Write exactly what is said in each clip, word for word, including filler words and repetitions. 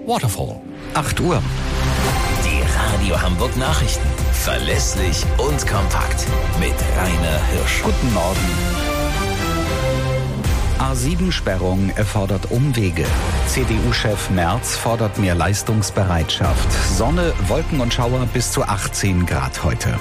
Waterfall. acht Uhr. Die Radio Hamburg Nachrichten. Verlässlich und kompakt. Mit Rainer Hirsch. Guten Morgen. A sieben Sperrung erfordert Umwege. C D U-Chef Merz fordert mehr Leistungsbereitschaft. Sonne, Wolken und Schauer bis zu achtzehn Grad heute.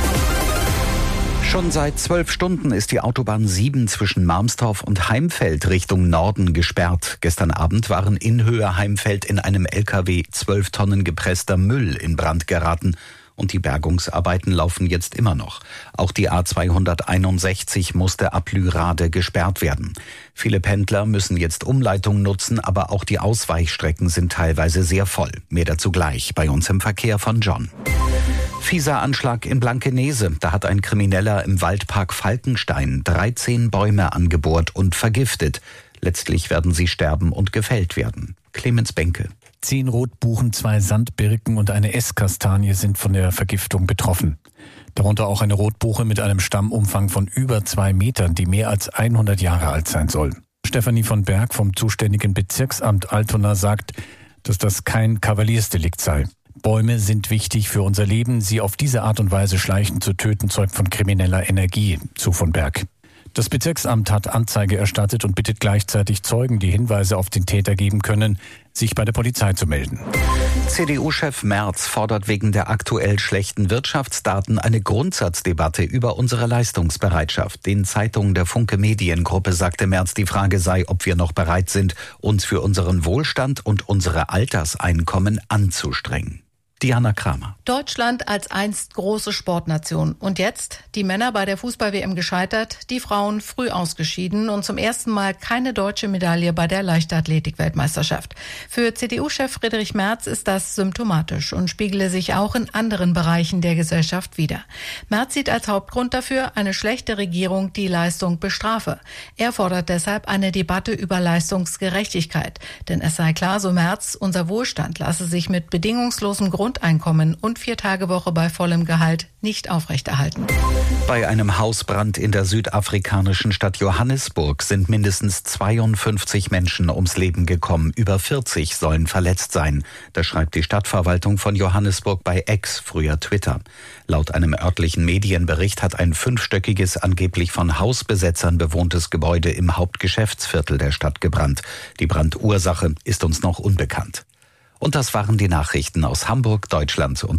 Schon seit zwölf Stunden ist die Autobahn sieben zwischen Marmstorf und Heimfeld Richtung Norden gesperrt. Gestern Abend waren in Höhe Heimfeld in einem L K W zwölf Tonnen gepresster Müll in Brand geraten. Und die Bergungsarbeiten laufen jetzt immer noch. Auch die A zweihunderteinundsechzig musste ab Lührade gesperrt werden. Viele Pendler müssen jetzt Umleitung nutzen, aber auch die Ausweichstrecken sind teilweise sehr voll. Mehr dazu gleich bei uns im Verkehr von John. Fieser Anschlag in Blankenese. Da hat ein Krimineller im Waldpark Falkenstein dreizehn Bäume angebohrt und vergiftet. Letztlich werden sie sterben und gefällt werden. Clemens Benke. Zehn Rotbuchen, zwei Sandbirken und eine Esskastanie sind von der Vergiftung betroffen. Darunter auch eine Rotbuche mit einem Stammumfang von über zwei Metern, die mehr als hundert Jahre alt sein soll. Stefanie von Berg vom zuständigen Bezirksamt Altona sagt, dass das kein Kavaliersdelikt sei. Bäume sind wichtig für unser Leben. Sie auf diese Art und Weise schleichend zu töten, zeugt von krimineller Energie, zu von Berg. Das Bezirksamt hat Anzeige erstattet und bittet gleichzeitig Zeugen, die Hinweise auf den Täter geben können, sich bei der Polizei zu melden. C D U-Chef Merz fordert wegen der aktuell schlechten Wirtschaftsdaten eine Grundsatzdebatte über unsere Leistungsbereitschaft. Den Zeitungen der Funke Mediengruppe sagte Merz, die Frage sei, ob wir noch bereit sind, uns für unseren Wohlstand und unsere Alterseinkommen anzustrengen. Diana Kramer. Deutschland als einst große Sportnation. Und jetzt? Die Männer bei der Fußball-W M gescheitert, die Frauen früh ausgeschieden und zum ersten Mal keine deutsche Medaille bei der Leichtathletik-Weltmeisterschaft. Für C D U-Chef Friedrich Merz ist das symptomatisch und spiegele sich auch in anderen Bereichen der Gesellschaft wider. Merz sieht als Hauptgrund dafür eine schlechte Regierung, die Leistung bestrafe. Er fordert deshalb eine Debatte über Leistungsgerechtigkeit. Denn es sei klar, so Merz, unser Wohlstand lasse sich mit bedingungslosem Grund Grundeinkommen und Vier-Tage-Woche bei vollem Gehalt nicht aufrechterhalten. Bei einem Hausbrand in der südafrikanischen Stadt Johannesburg sind mindestens zweiundfünfzig Menschen ums Leben gekommen. Über vierzig sollen verletzt sein. Das schreibt die Stadtverwaltung von Johannesburg bei X, früher Twitter. Laut einem örtlichen Medienbericht hat ein fünfstöckiges, angeblich von Hausbesetzern bewohntes Gebäude im Hauptgeschäftsviertel der Stadt gebrannt. Die Brandursache ist uns noch unbekannt. Und das waren die Nachrichten aus Hamburg, Deutschland und